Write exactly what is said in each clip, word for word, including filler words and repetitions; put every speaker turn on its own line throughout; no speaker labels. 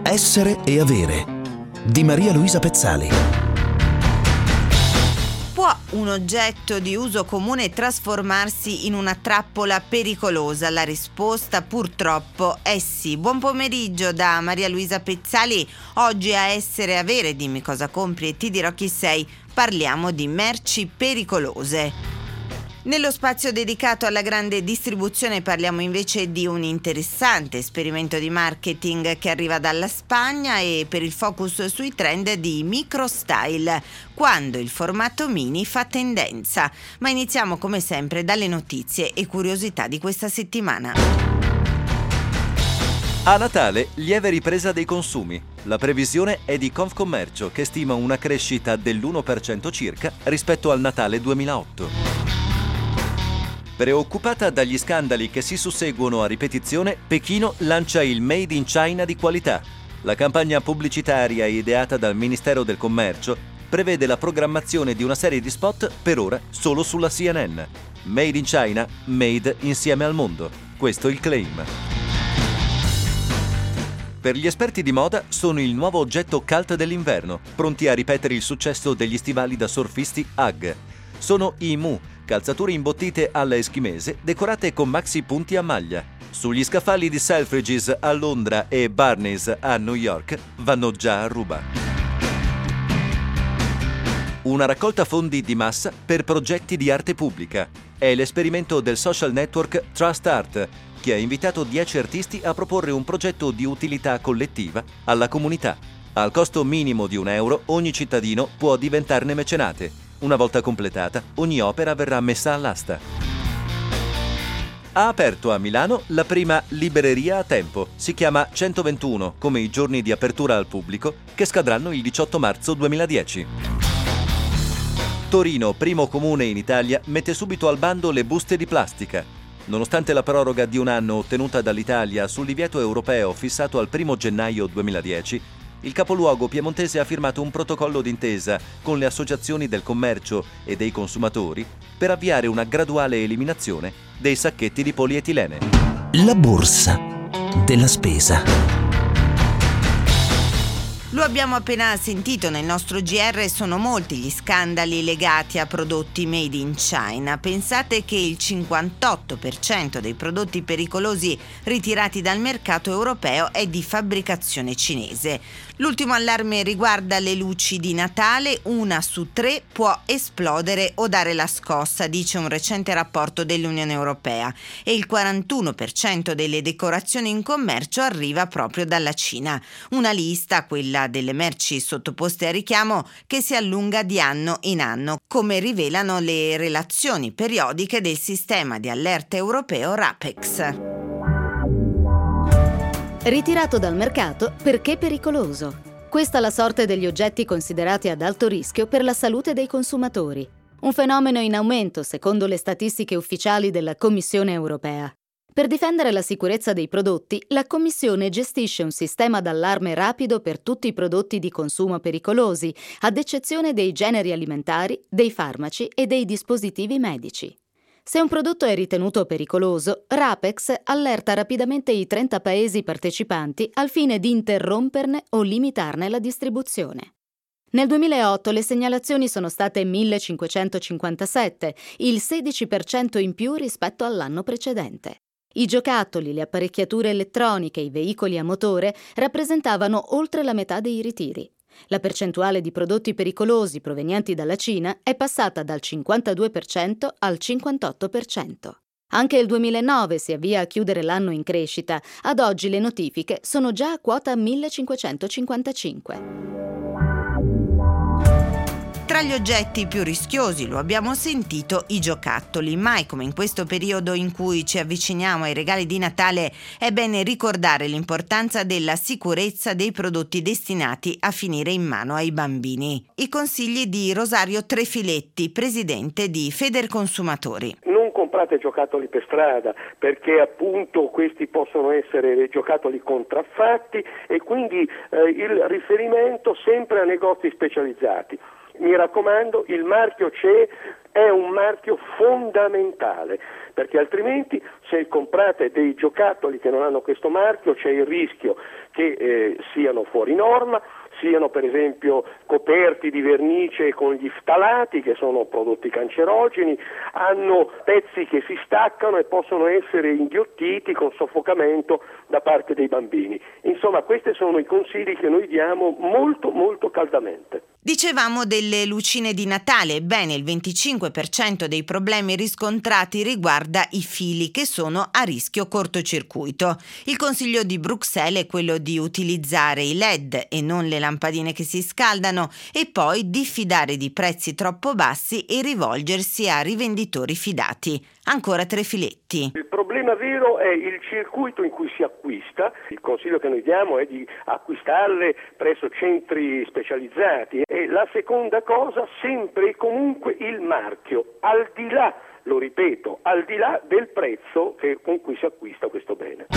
Essere e avere di Maria Luisa Pezzali.
Può un oggetto di uso comune trasformarsi in una trappola pericolosa? La risposta purtroppo è sì. Buon pomeriggio da Maria Luisa Pezzali. Oggi a Essere e Avere, dimmi cosa compri e ti dirò chi sei, parliamo di merci pericolose. Nello spazio dedicato alla grande distribuzione parliamo invece di un interessante esperimento di marketing che arriva dalla Spagna e per il focus sui trend di microstyle, quando il formato mini fa tendenza. Ma iniziamo come sempre dalle notizie e curiosità di questa settimana.
A Natale, lieve ripresa dei consumi. La previsione è di Confcommercio, che stima una crescita dell'uno per cento circa rispetto al Natale duemilaotto. Preoccupata dagli scandali che si susseguono a ripetizione, Pechino lancia il Made in China di qualità. La campagna pubblicitaria ideata dal Ministero del Commercio prevede la programmazione di una serie di spot per ora solo sulla C N N. Made in China, made insieme al mondo. Questo è il claim. Per gli esperti di moda sono il nuovo oggetto cult dell'inverno, pronti a ripetere il successo degli stivali da surfisti Ugg. Sono i Mu, calzature imbottite alla eschimese decorate con maxi punti a maglia. Sugli scaffali di Selfridges a Londra e Barneys a New York vanno già a ruba. Una raccolta fondi di massa per progetti di arte pubblica. È l'esperimento del social network Trust Art, che ha invitato dieci artisti a proporre un progetto di utilità collettiva alla comunità. Al costo minimo di un euro, ogni cittadino può diventarne mecenate. Una volta completata, ogni opera verrà messa all'asta. Ha aperto a Milano la prima libreria a tempo. Si chiama centoventuno, come i giorni di apertura al pubblico, che scadranno il diciotto marzo duemiladieci. Torino, primo comune in Italia, mette subito al bando le buste di plastica. Nonostante la proroga di un anno ottenuta dall'Italia sul divieto europeo fissato al primo gennaio duemiladieci, il capoluogo piemontese ha firmato un protocollo d'intesa con le associazioni del commercio e dei consumatori per avviare una graduale eliminazione dei sacchetti di polietilene.
La borsa della spesa.
Lo abbiamo appena sentito nel nostro G R, sono molti gli scandali legati a prodotti made in China. Pensate che il cinquantotto per cento dei prodotti pericolosi ritirati dal mercato europeo è di fabbricazione cinese. L'ultimo allarme riguarda le luci di Natale, una su tre può esplodere o dare la scossa, dice un recente rapporto dell'Unione Europea, e il quarantuno per cento delle decorazioni in commercio arriva proprio dalla Cina. Una lista, quella delle merci sottoposte a richiamo, che si allunga di anno in anno, come rivelano le relazioni periodiche del sistema di allerta europeo RAPEX.
Ritirato dal mercato perché pericoloso. Questa è la sorte degli oggetti considerati ad alto rischio per la salute dei consumatori. Un fenomeno in aumento secondo le statistiche ufficiali della Commissione europea. Per difendere la sicurezza dei prodotti, la Commissione gestisce un sistema d'allarme rapido per tutti i prodotti di consumo pericolosi, ad eccezione dei generi alimentari, dei farmaci e dei dispositivi medici. Se un prodotto è ritenuto pericoloso, RAPEX allerta rapidamente i trenta paesi partecipanti al fine di interromperne o limitarne la distribuzione. Nel duemilaotto le segnalazioni sono state millecinquecentocinquantasette, il sedici per cento in più rispetto all'anno precedente. I giocattoli, le apparecchiature elettroniche e i veicoli a motore rappresentavano oltre la metà dei ritiri. La percentuale di prodotti pericolosi provenienti dalla Cina è passata dal cinquantadue per cento al cinquantotto per cento. Anche il duemilanove si avvia a chiudere l'anno in crescita. Ad oggi le notifiche sono già a quota millecinquecentocinquantacinque.
Tra gli oggetti più rischiosi, lo abbiamo sentito, i giocattoli. Mai come in questo periodo in cui ci avviciniamo ai regali di Natale è bene ricordare l'importanza della sicurezza dei prodotti destinati a finire in mano ai bambini. I consigli di Rosario Trefiletti, presidente di Federconsumatori.
Non comprate giocattoli per strada, perché appunto questi possono essere dei giocattoli contraffatti, e quindi eh, il riferimento sempre a negozi specializzati. mi raccomando, il marchio C E è un marchio fondamentale, perché altrimenti se comprate dei giocattoli che non hanno questo marchio c'è il rischio che eh, siano fuori norma, siano per esempio coperti di vernice con gli ftalati, che sono prodotti cancerogeni, hanno pezzi che si staccano e possono essere inghiottiti con soffocamento da parte dei bambini. Insomma, questi sono i consigli che noi diamo molto molto caldamente.
Dicevamo delle lucine di Natale. Ebbene, il venticinque per cento dei problemi riscontrati riguarda i fili che sono a rischio cortocircuito. Il consiglio di Bruxelles è quello di utilizzare i L E D e non le lampadine che si scaldano, e poi diffidare di prezzi troppo bassi e rivolgersi a rivenditori fidati. Ancora tre filetti.
Il problema vero è il circuito in cui si acquista. Il consiglio che noi diamo è di acquistarle presso centri specializzati. E la seconda cosa, sempre e comunque il marchio, al di là, lo ripeto, al di là del prezzo che, con cui si acquista questo bene.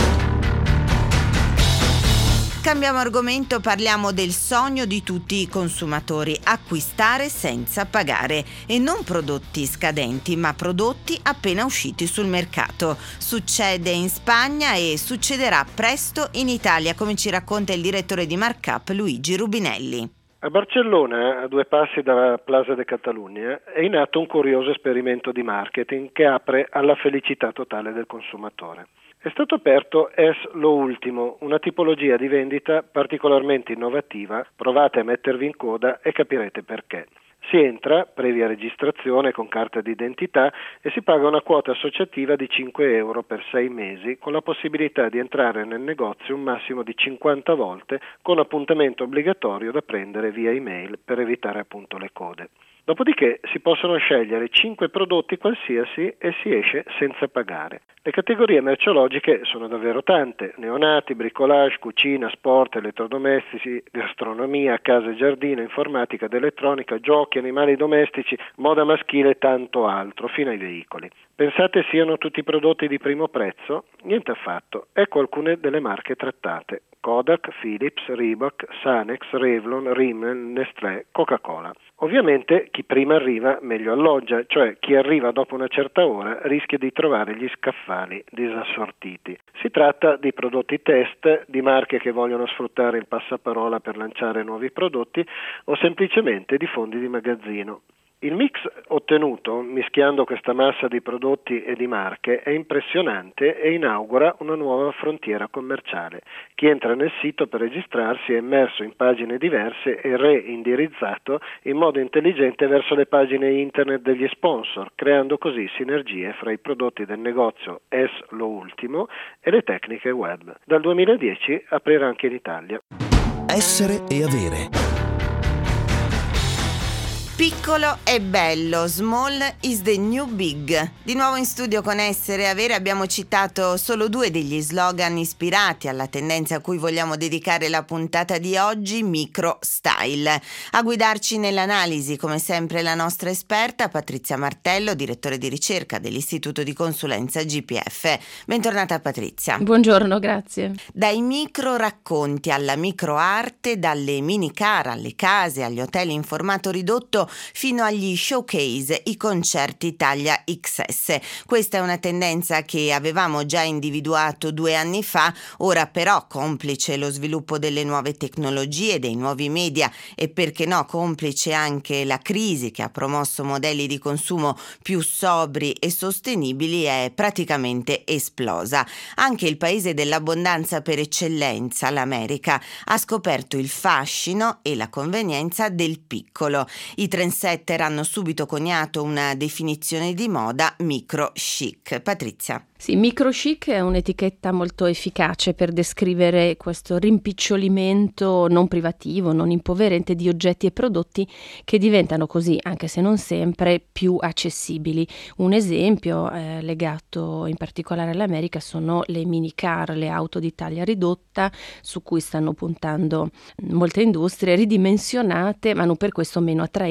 Cambiamo argomento, parliamo del sogno di tutti i consumatori: acquistare senza pagare, e non prodotti scadenti, ma prodotti appena usciti sul mercato. Succede in Spagna e succederà presto in Italia, come ci racconta il direttore di Markup Luigi Rubinelli.
A Barcellona, a due passi dalla Plaza de Catalunya, è in atto un curioso esperimento di marketing che apre alla felicità totale del consumatore. È stato aperto Es lo Ultimo, una tipologia di vendita particolarmente innovativa. Provate a mettervi in coda e capirete perché. Si entra, previa registrazione con carta d'identità, e si paga una quota associativa di cinque euro per sei mesi, con la possibilità di entrare nel negozio un massimo di cinquanta volte, con appuntamento obbligatorio da prendere via email per evitare appunto le code. Dopodiché si possono scegliere cinque prodotti qualsiasi e si esce senza pagare. Le categorie merceologiche sono davvero tante: neonati, bricolage, cucina, sport, elettrodomestici, gastronomia, casa e giardino, informatica ed elettronica, giochi, animali domestici, moda maschile e tanto altro, fino ai veicoli. Pensate siano tutti prodotti di primo prezzo? Niente affatto. Ecco alcune delle marche trattate: Kodak, Philips, Reebok, Sanex, Revlon, Rimmel, Nestlé, Coca-Cola. Ovviamente chi prima arriva meglio alloggia, cioè chi arriva dopo una certa ora rischia di trovare gli scaffali disassortiti. Si tratta di prodotti test, di marche che vogliono sfruttare il passaparola per lanciare nuovi prodotti, o semplicemente di fondi di magazzino. Il mix ottenuto, mischiando questa massa di prodotti e di marche, è impressionante e inaugura una nuova frontiera commerciale. Chi entra nel sito per registrarsi è immerso in pagine diverse e reindirizzato in modo intelligente verso le pagine internet degli sponsor, creando così sinergie fra i prodotti del negozio Es lo Ultimo e le tecniche web. Dal duemiladieci aprirà anche in Italia.
Essere e avere.
Piccolo è bello, small is the new big. Di nuovo in studio con Essere e Avere abbiamo citato solo due degli slogan ispirati alla tendenza a cui vogliamo dedicare la puntata di oggi, micro style. A guidarci nell'analisi, come sempre, la nostra esperta Patrizia Martello, direttore di ricerca dell'Istituto di Consulenza G P F. Bentornata Patrizia.
Buongiorno, grazie.
Dai micro racconti alla micro arte, dalle mini car alle case, agli hotel in formato ridotto, fino agli showcase, i concerti taglia X S. Questa è una tendenza che avevamo già individuato due anni fa, ora però, complice lo sviluppo delle nuove tecnologie, dei nuovi media e, perché no, complice anche la crisi che ha promosso modelli di consumo più sobri e sostenibili, è praticamente esplosa. Anche il paese dell'abbondanza per eccellenza, l'America, ha scoperto il fascino e la convenienza del piccolo. I trendsetter hanno subito coniato una definizione di moda: micro chic. Patrizia.
Sì, micro chic è un'etichetta molto efficace per descrivere questo rimpicciolimento non privativo, non impoverente di oggetti e prodotti che diventano così, anche se non sempre, più accessibili. Un esempio eh, legato in particolare all'America sono le mini car, le auto di taglia ridotta, su cui stanno puntando molte industrie, ridimensionate ma non per questo meno attraenti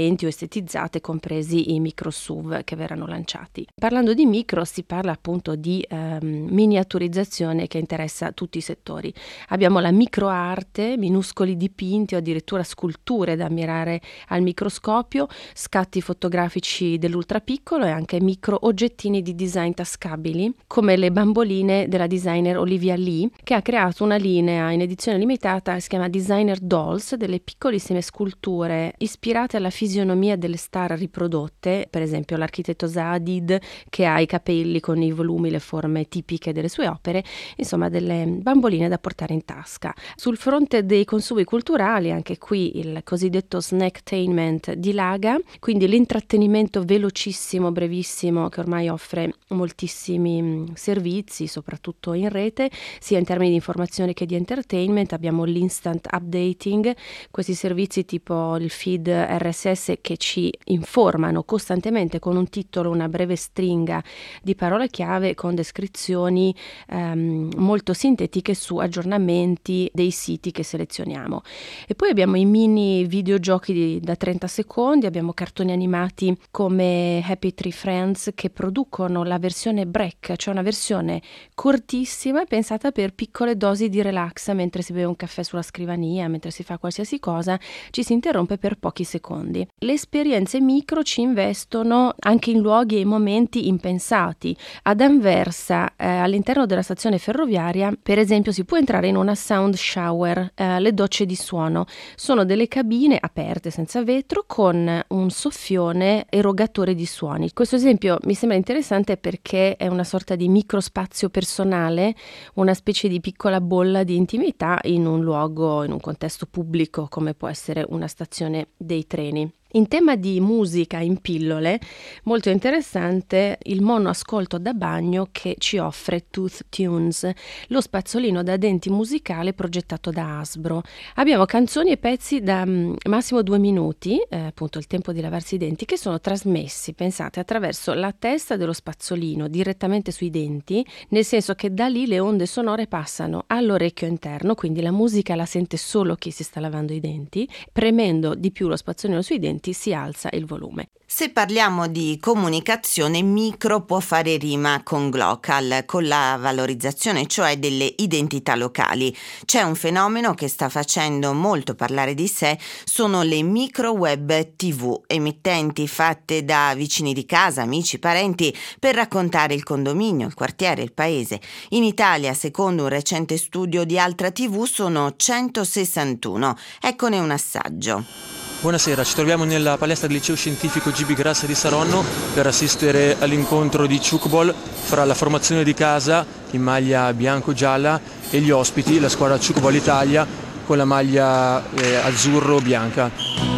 attraenti o estetizzate, compresi i micro S U V che verranno lanciati. Parlando di micro, si parla appunto di ehm, miniaturizzazione che interessa tutti i settori. Abbiamo la microarte, minuscoli dipinti o addirittura sculture da ammirare al microscopio, scatti fotografici dell'ultra piccolo e anche micro oggettini di design tascabili, come le bamboline della designer Olivia Lee, che ha creato una linea in edizione limitata che si chiama Designer Dolls, delle piccolissime sculture ispirate alla fisionomia delle star riprodotte, per esempio l'architetto Zaha Hadid, che ha i capelli con i volumi, le forme tipiche delle sue opere, insomma delle bamboline da portare in tasca. Sul fronte dei consumi culturali, anche qui il cosiddetto snacktainment dilaga, quindi l'intrattenimento velocissimo, brevissimo, che ormai offre moltissimi servizi, soprattutto in rete, sia in termini di informazione che di entertainment. Abbiamo l'instant updating, questi servizi tipo il feed R S S che ci informano costantemente con un titolo, una breve stringa di parole chiave con descrizioni ehm, molto sintetiche su aggiornamenti dei siti che selezioniamo. E poi abbiamo i mini videogiochi di, da trenta secondi, abbiamo cartoni animati come Happy Tree Friends che producono la versione break, cioè una versione cortissima pensata per piccole dosi di relax mentre si beve un caffè sulla scrivania, mentre si fa qualsiasi cosa, ci si interrompe per pochi secondi. Le esperienze micro ci investono anche in luoghi e in momenti impensati. Ad Anversa, eh, all'interno della stazione ferroviaria, per esempio, si può entrare in una sound shower, eh, le docce di suono. Sono delle cabine aperte senza vetro con un soffione erogatore di suoni. Questo esempio mi sembra interessante perché è una sorta di microspazio personale, una specie di piccola bolla di intimità in un luogo, in un contesto pubblico come può essere una stazione dei treni. In tema di musica in pillole, molto interessante il monoascolto da bagno che ci offre Tooth Tunes, lo spazzolino da denti musicale progettato da Hasbro. Abbiamo canzoni e pezzi da um, massimo due minuti, eh, appunto il tempo di lavarsi i denti, che sono trasmessi, pensate, attraverso la testa dello spazzolino direttamente sui denti, nel senso che da lì le onde sonore passano all'orecchio interno, quindi la musica la sente solo chi si sta lavando i denti, premendo di più lo spazzolino sui denti si alza il volume.
Se parliamo di comunicazione, micro può fare rima con glocal, con la valorizzazione cioè delle identità locali. C'è un fenomeno che sta facendo molto parlare di sé, sono le micro web tivù, emittenti fatte da vicini di casa, amici, parenti, per raccontare il condominio, il quartiere, il paese. In Italia, secondo un recente studio di Altra tivù, sono centosessantuno. Eccone un assaggio.
Buonasera, ci troviamo nella palestra del liceo scientifico G B Grassa di Saronno per assistere all'incontro di Ciucbol fra la formazione di casa in maglia bianco-gialla e gli ospiti, la squadra Ciucbol Italia con la maglia eh, azzurro-bianca.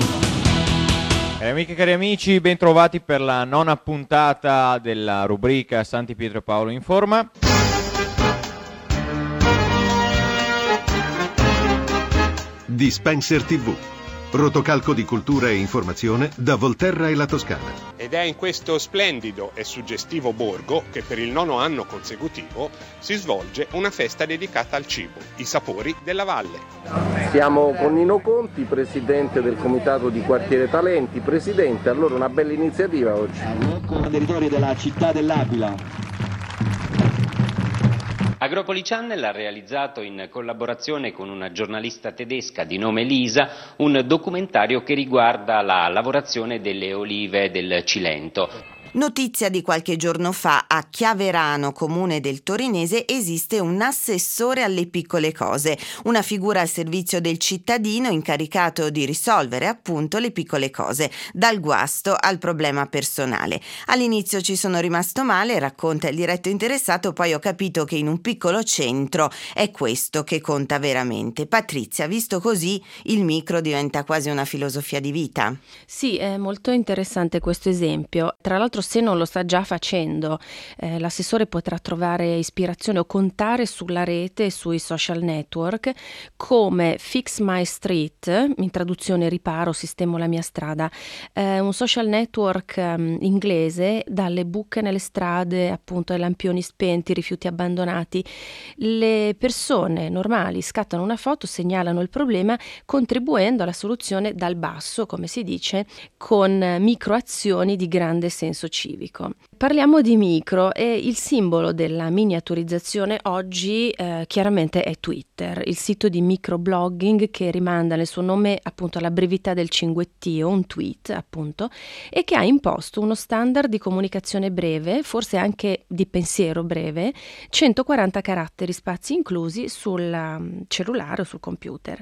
Cari amiche e cari amici, ben trovati per la nona puntata della rubrica Santi Pietro e Paolo Informa.
Dispenser tivù. Rotocalco di cultura e informazione da Volterra e la Toscana.
Ed è in questo splendido e suggestivo borgo che per il nono anno consecutivo si svolge una festa dedicata al cibo, i sapori della valle.
Siamo con Nino Conti, presidente del comitato di Quartiere Talenti. Presidente, allora una bella iniziativa oggi.
Con i territori della città dell'Aquila.
Agropoli Channel ha realizzato in collaborazione con una giornalista tedesca di nome Lisa un documentario che riguarda la lavorazione delle olive del Cilento.
Notizia di qualche giorno fa: a Chiaverano, comune del Torinese, esiste un assessore alle piccole cose, una figura al servizio del cittadino incaricato di risolvere appunto le piccole cose, dal guasto al problema personale. All'inizio ci sono rimasto male, racconta il diretto interessato, poi ho capito che in un piccolo centro è questo che conta veramente. Patrizia, visto così, il micro diventa quasi una filosofia di vita.
Sì, è molto interessante questo esempio. Tra l'altro l'altro, se non lo sta già facendo, eh, l'assessore potrà trovare ispirazione o contare sulla rete e sui social network come Fix My Street, in traduzione riparo, sistemo la mia strada, eh, un social network um, inglese dalle buche nelle strade, appunto ai lampioni spenti, rifiuti abbandonati. Le persone normali scattano una foto, segnalano il problema, contribuendo alla soluzione dal basso, come si dice, con microazioni di grande senso civico. Parliamo di micro e il simbolo della miniaturizzazione oggi eh, chiaramente è Twitter, il sito di microblogging che rimanda nel suo nome appunto alla brevità del cinguettio, un tweet appunto, e che ha imposto uno standard di comunicazione breve, forse anche di pensiero breve, centoquaranta caratteri, spazi inclusi, sul cellulare o sul computer.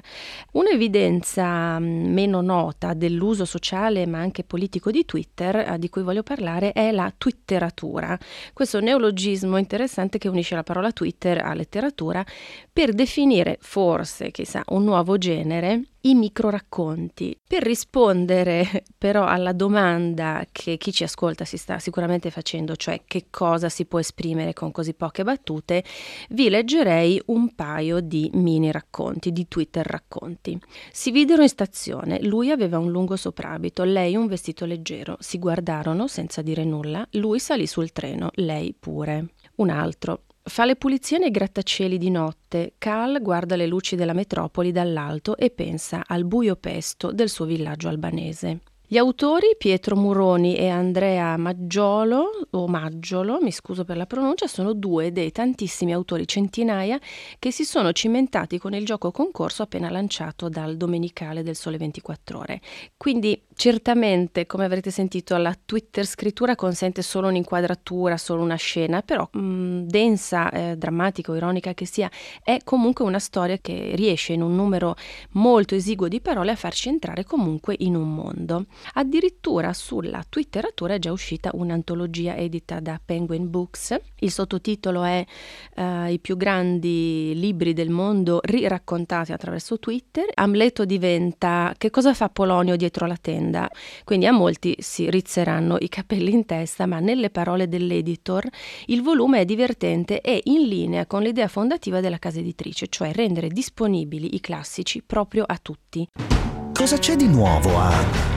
Un'evidenza meno nota dell'uso sociale ma anche politico di Twitter, eh, di cui voglio parlare, è la twitteratura. Questo è un neologismo interessante che unisce la parola Twitter a letteratura per definire, forse, chissà, un nuovo genere, i microracconti. Per rispondere però alla domanda che chi ci ascolta si sta sicuramente facendo, cioè che cosa si può esprimere con così poche battute, vi leggerei un paio di mini racconti, di Twitter racconti. Si videro in stazione, lui aveva un lungo soprabito, lei un vestito leggero, si guardarono senza dire nulla, lui salì sul treno, lei pure. Un altro. Fa le pulizie nei grattacieli di notte. Cal guarda le luci della metropoli dall'alto e pensa al buio pesto del suo villaggio albanese. Gli autori, Pietro Muroni e Andrea Maggiolo, o Maggiolo, mi scuso per la pronuncia, sono due dei tantissimi autori, centinaia, che si sono cimentati con il gioco concorso appena lanciato dal Domenicale del Sole ventiquattro Ore. Quindi certamente, come avrete sentito, la Twitter scrittura consente solo un'inquadratura, solo una scena, però mh, densa, eh, drammatica o ironica che sia, è comunque una storia che riesce in un numero molto esiguo di parole a farci entrare comunque in un mondo. Addirittura sulla twitteratura è già uscita un'antologia edita da Penguin Books. Il sottotitolo è uh, I più grandi libri del mondo riraccontati attraverso Twitter. Amleto diventa Che cosa fa Polonio dietro la tenda? Quindi a molti si rizzeranno i capelli in testa, ma nelle parole dell'editor il volume è divertente e in linea con l'idea fondativa della casa editrice, cioè rendere disponibili i classici proprio a tutti.
Cosa c'è di nuovo a...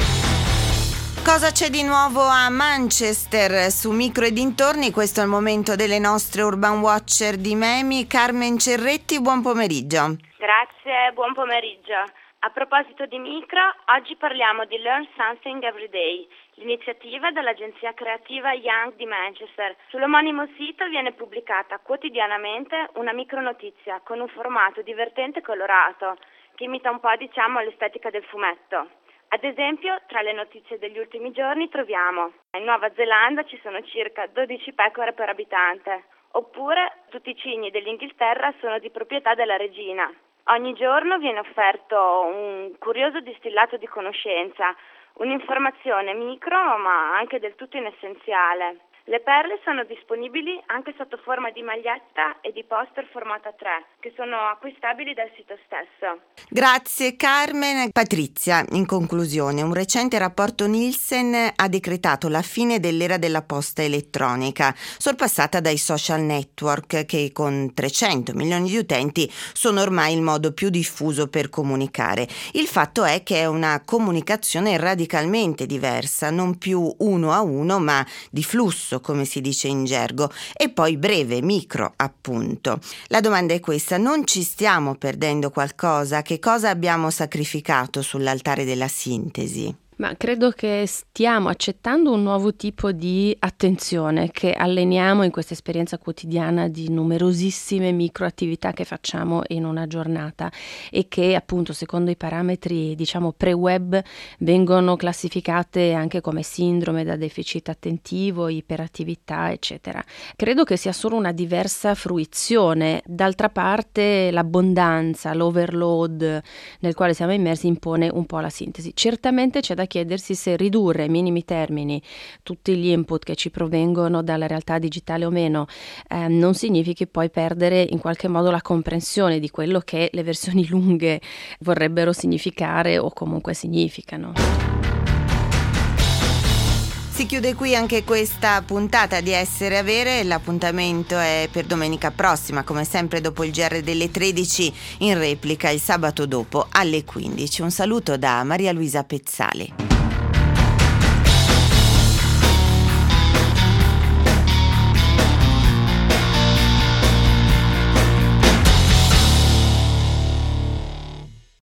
Cosa c'è di nuovo a Manchester? Su Micro e dintorni, questo è il momento delle nostre Urban Watcher di Memi. Carmen Cerretti, buon pomeriggio.
Grazie, buon pomeriggio. A proposito di Micro, oggi parliamo di Learn Something Every Day, l'iniziativa dell'agenzia creativa Young di Manchester. Sull'omonimo sito viene pubblicata quotidianamente una micronotizia con un formato divertente e colorato che imita un po', diciamo, l'estetica del fumetto. Ad esempio, tra le notizie degli ultimi giorni troviamo: in Nuova Zelanda ci sono circa dodici pecore per abitante, oppure tutti i cigni dell'Inghilterra sono di proprietà della regina. Ogni giorno viene offerto un curioso distillato di conoscenza, un'informazione micro ma anche del tutto inessenziale. Le perle sono disponibili anche sotto forma di maglietta e di poster formato A tre, che sono acquistabili dal sito stesso.
Grazie Carmen. Patrizia, in conclusione, un recente rapporto Nielsen ha decretato la fine dell'era della posta elettronica, sorpassata dai social network che con trecento milioni di utenti sono ormai il modo più diffuso per comunicare. Il fatto è che è una comunicazione radicalmente diversa, non più uno a uno ma di flusso, come si dice in gergo, e poi breve, micro, appunto. La domanda è questa: non ci stiamo perdendo qualcosa? Che cosa abbiamo sacrificato sull'altare della sintesi?
Ma credo che stiamo accettando un nuovo tipo di attenzione che alleniamo in questa esperienza quotidiana di numerosissime microattività che facciamo in una giornata e che appunto secondo i parametri diciamo pre-web vengono classificate anche come sindrome da deficit attentivo, iperattività eccetera. Credo che sia solo una diversa fruizione. D'altra parte l'abbondanza, l'overload nel quale siamo immersi impone un po' la sintesi. Certamente c'è da chiedersi se ridurre ai minimi termini tutti gli input che ci provengono dalla realtà digitale o meno eh, non significhi poi perdere in qualche modo la comprensione di quello che le versioni lunghe vorrebbero significare o comunque significano.
Si chiude qui anche questa puntata di Essere Avere. L'appuntamento è per domenica prossima, come sempre dopo il G R delle tredici, in replica il sabato dopo alle quindici. Un saluto da Maria Luisa Pezzali.